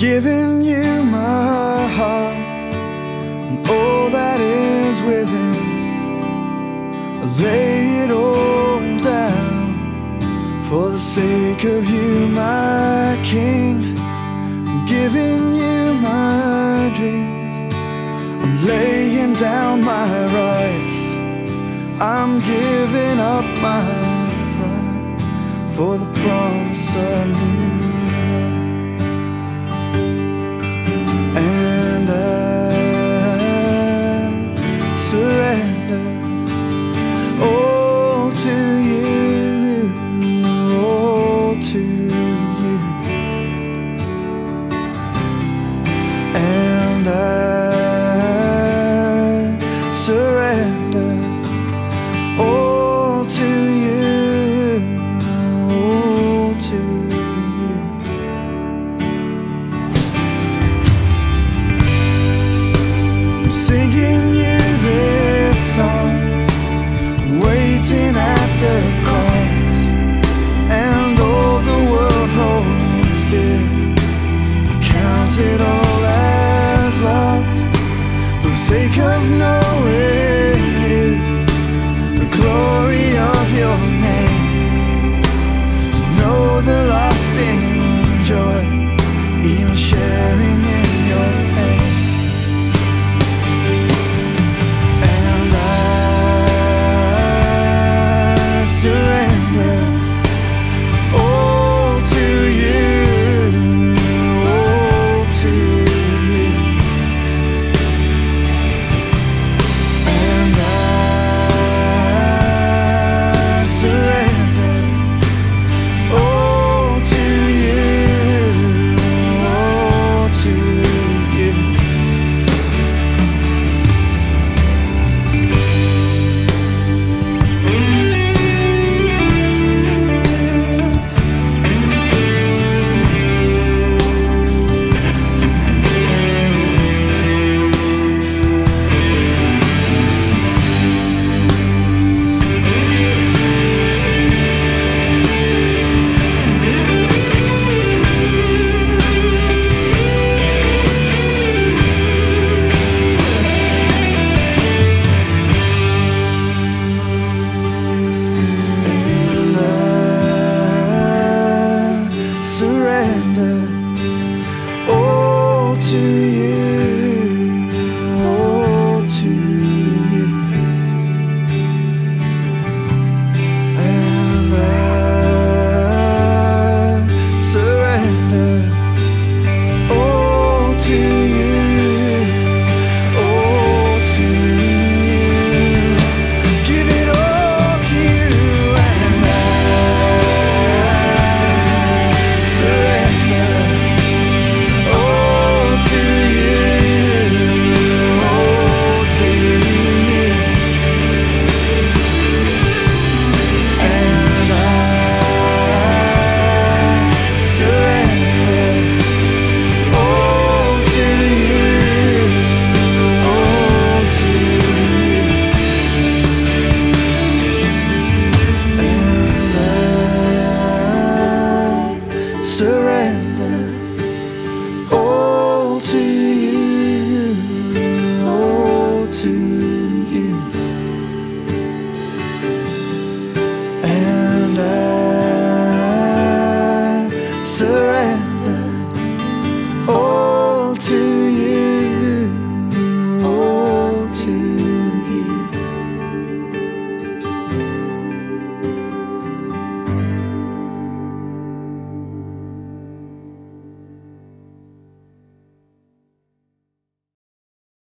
giving you my heart and all that is within. I lay it all down for the sake of you, my King. I'm giving you my dreams. I'm laying down my rights. I'm giving up my pride for the promise of new life. And I surrender all to you, all to you. And I surrender all to you, all to you. I'm singing you this song, waiting at the cross, and all the world holds dear. I count it all as lost for the sake of knowing you, the glory of your name, to know the lasting joy, even sharing in your pain. And I surrender all to you, all to you. And I surrender all to you, all to you. And I surrender all to you, all to you. And I surrender all to you, all to you. Give it all to you. And I surrender all to you, all to you. And I surrender all to you, all to you. And I surrender all to you, all to you. And I surrender